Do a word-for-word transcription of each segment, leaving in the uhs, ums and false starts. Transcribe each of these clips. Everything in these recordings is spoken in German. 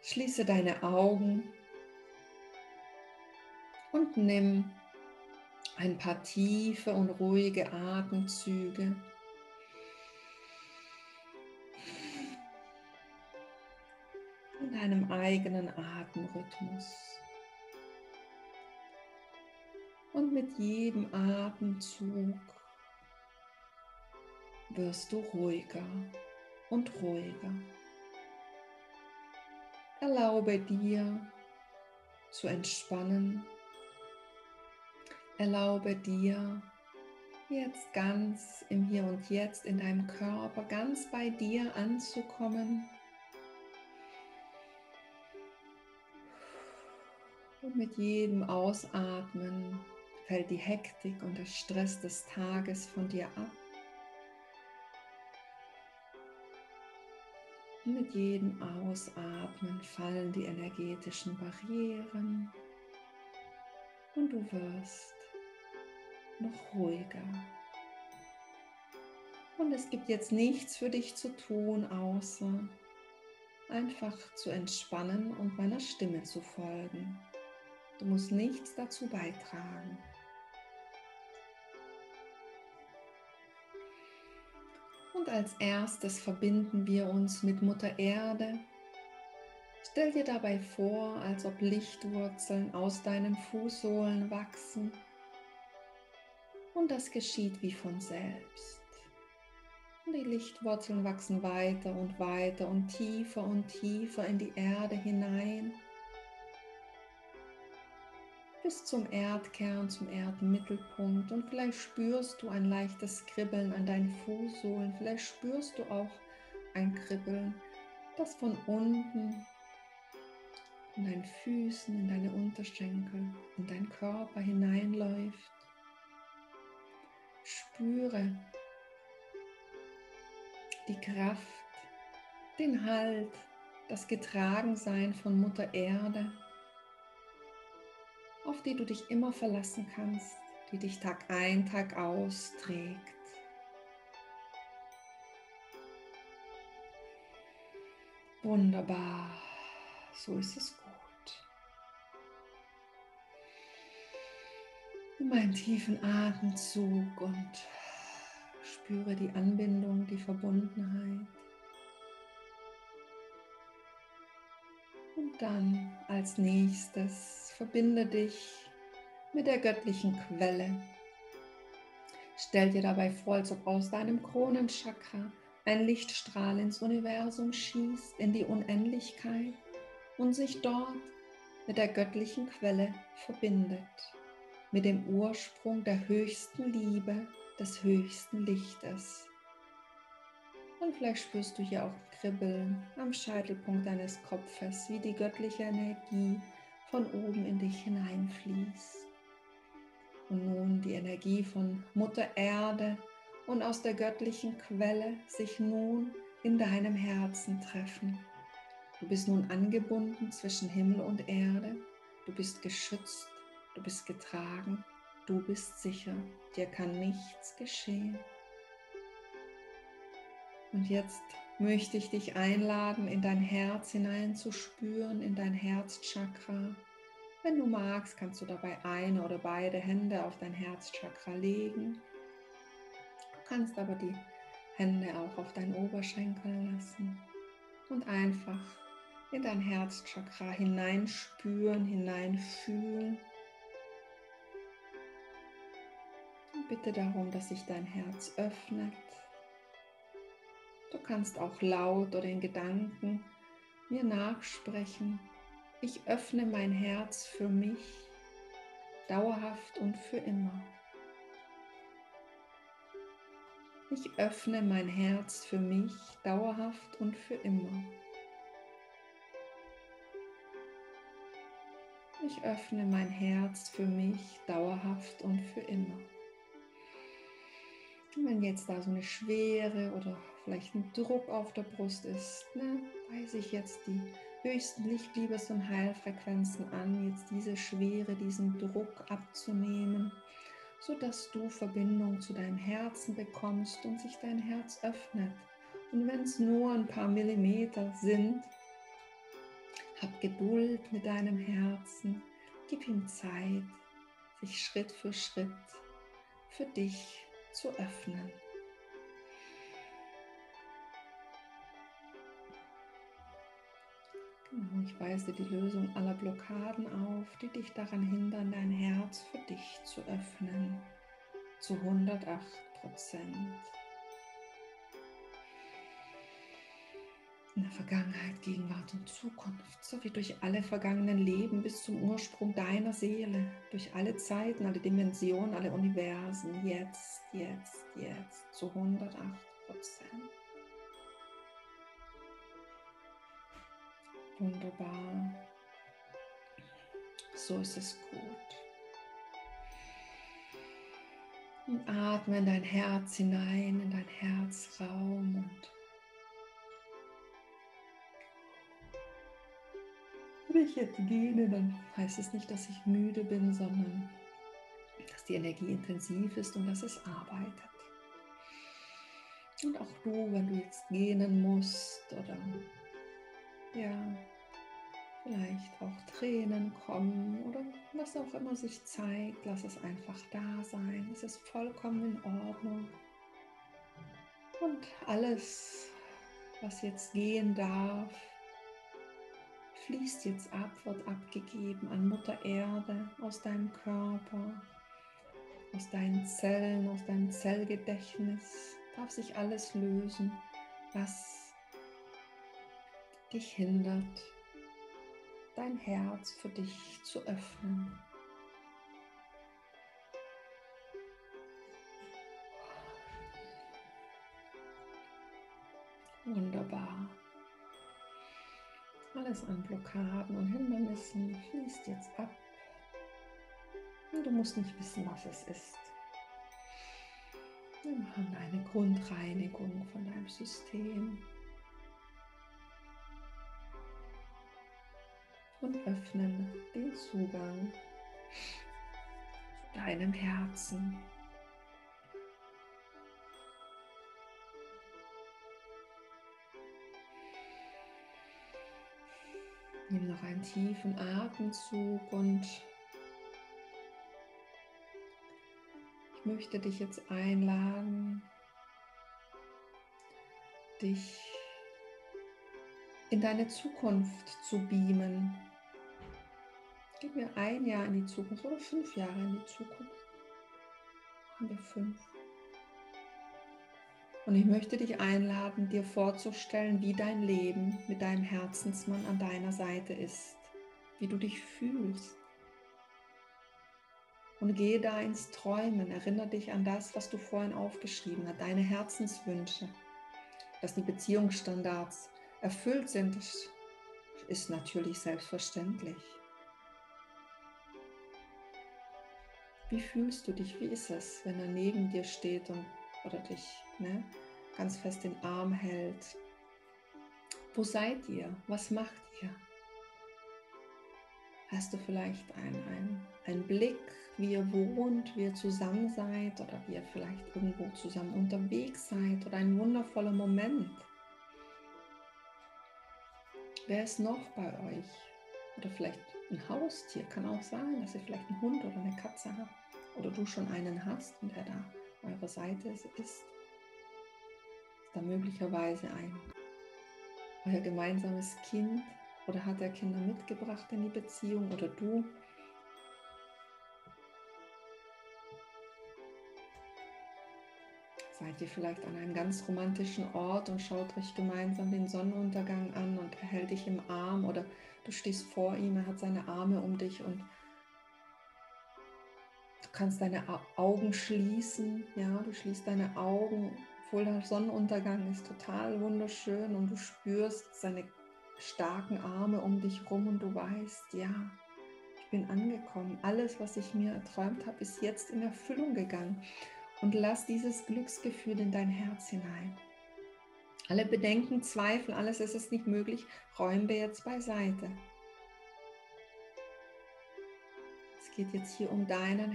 Schließe deine Augen und nimm ein paar tiefe und ruhige Atemzüge. In deinem eigenen Atemrhythmus. Und mit jedem Atemzug wirst du ruhiger und ruhiger. Erlaube dir zu entspannen. Erlaube dir jetzt ganz im Hier und Jetzt in deinem Körper, ganz bei dir anzukommen. Und mit jedem Ausatmen fällt die Hektik und der Stress des Tages von dir ab. Und mit jedem Ausatmen fallen die energetischen Barrieren und du wirst noch ruhiger. Und es gibt jetzt nichts für dich zu tun, außer einfach zu entspannen und meiner Stimme zu folgen. Du musst nichts dazu beitragen. Und als erstes verbinden wir uns mit Mutter Erde. Stell dir dabei vor, als ob Lichtwurzeln aus deinen Fußsohlen wachsen. Und das geschieht wie von selbst. Und die Lichtwurzeln wachsen weiter und weiter und tiefer und tiefer in die Erde hinein. Bis zum Erdkern, zum Erdmittelpunkt. Und vielleicht spürst du ein leichtes Kribbeln an deinen Fußsohlen. Vielleicht spürst du auch ein Kribbeln, das von unten in deinen Füßen, in deine Unterschenkel, in deinen Körper hineinläuft. Spüre die Kraft, den Halt, das Getragensein von Mutter Erde, auf die du dich immer verlassen kannst, die dich Tag ein, Tag aus trägt. Wunderbar, so ist es gut. Nimm einen tiefen Atemzug und spüre die Anbindung, die Verbundenheit. Und dann als nächstes verbinde dich mit der göttlichen Quelle. Stell dir dabei vor, als ob aus deinem Kronenchakra ein Lichtstrahl ins Universum schießt, in die Unendlichkeit und sich dort mit der göttlichen Quelle verbindet, mit dem Ursprung der höchsten Liebe, des höchsten Lichtes. Und vielleicht spürst du hier auch ein Kribbeln am Scheitelpunkt deines Kopfes, wie die göttliche Energie von oben in dich hineinfließt. Und nun die Energie von Mutter Erde und aus der göttlichen Quelle sich nun in deinem Herzen treffen. Du bist nun angebunden zwischen Himmel und Erde. Du bist geschützt, du bist getragen, du bist sicher. Dir kann nichts geschehen. Und jetzt möchte ich dich einladen, in dein Herz hineinzuspüren, in dein Herzchakra. Wenn du magst, kannst du dabei eine oder beide Hände auf dein Herzchakra legen. Du kannst aber die Hände auch auf deinen Oberschenkel lassen und einfach in dein Herzchakra hineinspüren, hineinfühlen. Und bitte darum, dass sich dein Herz öffnet. Du kannst auch laut oder in Gedanken mir nachsprechen. Ich öffne mein Herz für mich, dauerhaft und für immer. Ich öffne mein Herz für mich, dauerhaft und für immer. Ich öffne mein Herz für mich, dauerhaft und für immer. Und wenn jetzt da so eine Schwere oder vielleicht ein Druck auf der Brust ist, ne, weise ich jetzt die höchsten Licht-, Liebes- und Heilfrequenzen an, jetzt diese Schwere, diesen Druck abzunehmen, sodass du Verbindung zu deinem Herzen bekommst und sich dein Herz öffnet. Und wenn es nur ein paar Millimeter sind, Hab Geduld mit deinem Herzen, gib ihm Zeit, sich Schritt für Schritt für dich zu öffnen. Genau, ich weise die Lösung aller Blockaden auf, die dich daran hindern, dein Herz für dich zu öffnen, zu hundertacht Prozent. In der Vergangenheit, Gegenwart und Zukunft, sowie durch alle vergangenen Leben bis zum Ursprung deiner Seele, durch alle Zeiten, alle Dimensionen, alle Universen, jetzt, jetzt, jetzt, zu hundertacht Prozent. Wunderbar. So ist es gut. Und atme in dein Herz hinein, in dein Herzraum und wenn ich jetzt gehe, dann heißt es nicht, dass ich müde bin, sondern dass die Energie intensiv ist und dass es arbeitet. Und auch du, wenn du jetzt gehen musst oder ja, vielleicht auch Tränen kommen oder was auch immer sich zeigt, lass es einfach da sein. Es ist vollkommen in Ordnung. Und alles, was jetzt gehen darf, fließt jetzt ab, wird abgegeben an Mutter Erde, aus deinem Körper, aus deinen Zellen, aus deinem Zellgedächtnis. Darf sich alles lösen, was dich hindert, dein Herz für dich zu öffnen. Wunderbar. Alles an Blockaden und Hindernissen fließt jetzt ab. Und du musst nicht wissen, was es ist. Wir machen eine Grundreinigung von deinem System und öffnen den Zugang zu deinem Herzen. Nimm noch einen tiefen Atemzug und ich möchte dich jetzt einladen, dich in deine Zukunft zu beamen. Gib mir ein Jahr in die Zukunft oder fünf Jahre in die Zukunft. Machen wir fünf. Und ich möchte dich einladen, dir vorzustellen, wie dein Leben mit deinem Herzensmann an deiner Seite ist, wie du dich fühlst. Und gehe da ins Träumen, erinnere dich an das, was du vorhin aufgeschrieben hast, deine Herzenswünsche, dass die Beziehungsstandards erfüllt sind, das ist natürlich selbstverständlich. Wie fühlst du dich, wie ist es, wenn er neben dir steht und, oder dich ne, ganz fest den Arm hält? Wo seid ihr? Was macht ihr? Hast du vielleicht einen ein Blick, wie ihr wohnt, wie ihr zusammen seid oder wie ihr vielleicht irgendwo zusammen unterwegs seid oder ein wundervoller Moment? Wer ist noch bei euch? Oder vielleicht ein Haustier, kann auch sein, dass ihr vielleicht einen Hund oder eine Katze habt oder du schon einen hast und er da an eurer Seite ist. Ist da möglicherweise ein euer gemeinsames Kind oder hat er Kinder mitgebracht in die Beziehung oder du? Seid ihr vielleicht an einem ganz romantischen Ort und schaut euch gemeinsam den Sonnenuntergang an und er hält dich im Arm oder du stehst vor ihm, er hat seine Arme um dich und du kannst deine Augen schließen, ja, du schließt deine Augen, obwohl der Sonnenuntergang ist total wunderschön und du spürst seine starken Arme um dich rum und du weißt, ja, ich bin angekommen. Alles, was ich mir erträumt habe, ist jetzt in Erfüllung gegangen. Und lass dieses Glücksgefühl in dein Herz hinein. Alle Bedenken, Zweifel, alles, es ist nicht möglich, räumen wir jetzt beiseite. Es geht jetzt hier um deinen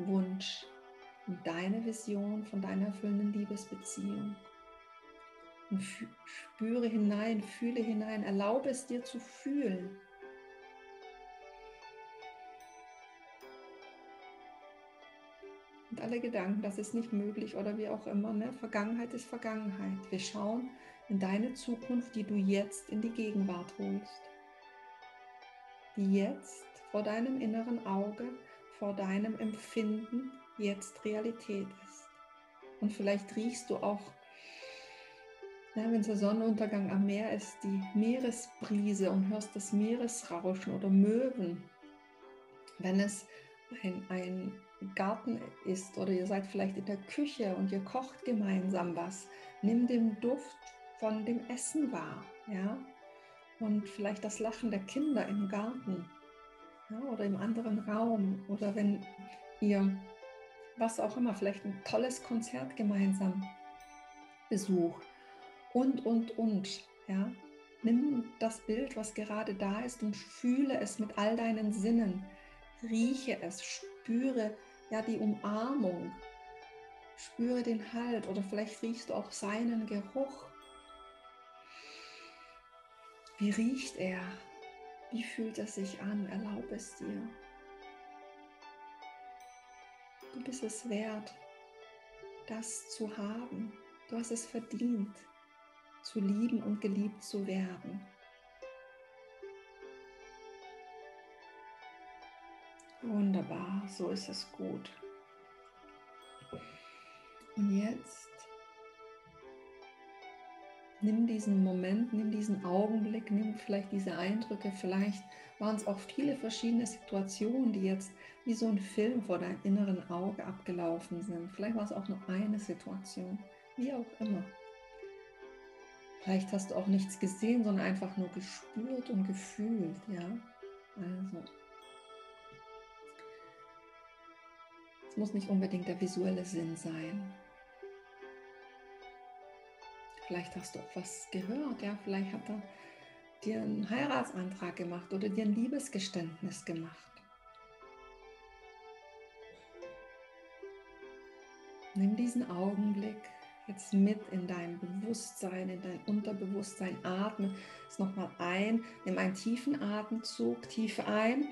Herzenswunsch, um deine Vision von deiner erfüllenden Liebesbeziehung. Und spüre hinein, fühle hinein, erlaube es dir zu fühlen. Und alle Gedanken, das ist nicht möglich oder wie auch immer, ne? Vergangenheit ist Vergangenheit. Wir schauen in deine Zukunft, die du jetzt in die Gegenwart holst. Die jetzt vor deinem inneren Auge, vor deinem Empfinden jetzt Realität ist. Und vielleicht riechst du auch, ja, wenn es der Sonnenuntergang am Meer ist, die Meeresbrise und hörst das Meeresrauschen oder Möwen. Wenn es ein, ein Garten ist oder ihr seid vielleicht in der Küche und ihr kocht gemeinsam was, nimm den Duft von dem Essen wahr, ja? Und vielleicht das Lachen der Kinder im Garten, ja? Oder im anderen Raum, oder wenn ihr, was auch immer, vielleicht ein tolles Konzert gemeinsam besucht und, und, und, ja? Nimm das Bild, was gerade da ist, und fühle es mit all deinen Sinnen. Rieche es, spüre ja die Umarmung, spüre den Halt, oder vielleicht riechst du auch seinen Geruch. Wie riecht er? Wie fühlt es sich an? Erlaube es dir. Du bist es wert, das zu haben. Du hast es verdient, zu lieben und geliebt zu werden. Wunderbar, so ist es gut. Und jetzt nimm diesen Moment, nimm diesen Augenblick, nimm vielleicht diese Eindrücke, vielleicht waren es auch viele verschiedene Situationen, die jetzt wie so ein Film vor deinem inneren Auge abgelaufen sind. Vielleicht war es auch nur eine Situation, wie auch immer. Vielleicht hast du auch nichts gesehen, sondern einfach nur gespürt und gefühlt, ja. Also, es muss nicht unbedingt der visuelle Sinn sein. Vielleicht hast du auch was gehört, ja. Vielleicht hat er dir einen Heiratsantrag gemacht oder dir ein Liebesgeständnis gemacht. Nimm diesen Augenblick jetzt mit in dein Bewusstsein, in dein Unterbewusstsein. Atme es nochmal ein. Nimm einen tiefen Atemzug, tief ein.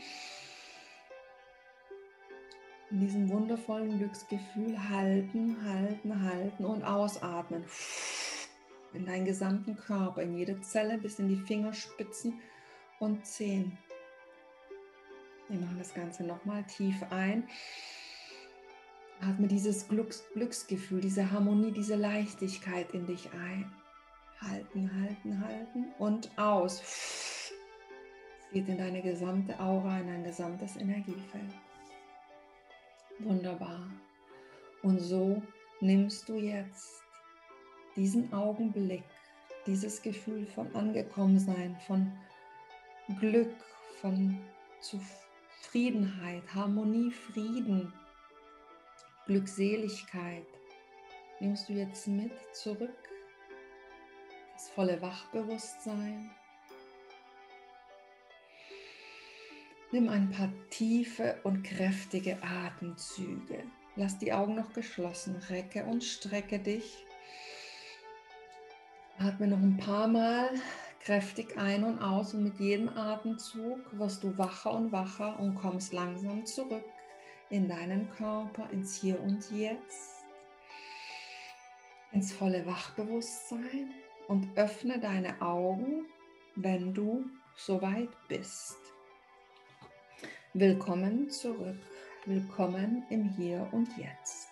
In diesem wundervollen Glücksgefühl halten, halten, halten und ausatmen. In deinen gesamten Körper, in jede Zelle bis in die Fingerspitzen und Zehen. Wir machen das Ganze nochmal tief ein. Atme dieses Glücks, Glücksgefühl, diese Harmonie, diese Leichtigkeit in dich ein. Halten, halten, halten und aus. Es geht in deine gesamte Aura, in dein gesamtes Energiefeld. Wunderbar. Und so nimmst du jetzt diesen Augenblick, dieses Gefühl von Angekommensein, von Glück, von Zufriedenheit, Harmonie, Frieden, Glückseligkeit, nimmst du jetzt mit zurück, das volle Wachbewusstsein. Nimm ein paar tiefe und kräftige Atemzüge. Lass die Augen noch geschlossen, recke und strecke dich. Atme noch ein paar Mal kräftig ein und aus und mit jedem Atemzug wirst du wacher und wacher und kommst langsam zurück in deinen Körper, ins Hier und Jetzt, ins volle Wachbewusstsein und öffne deine Augen, wenn du soweit bist. Willkommen zurück, willkommen im Hier und Jetzt.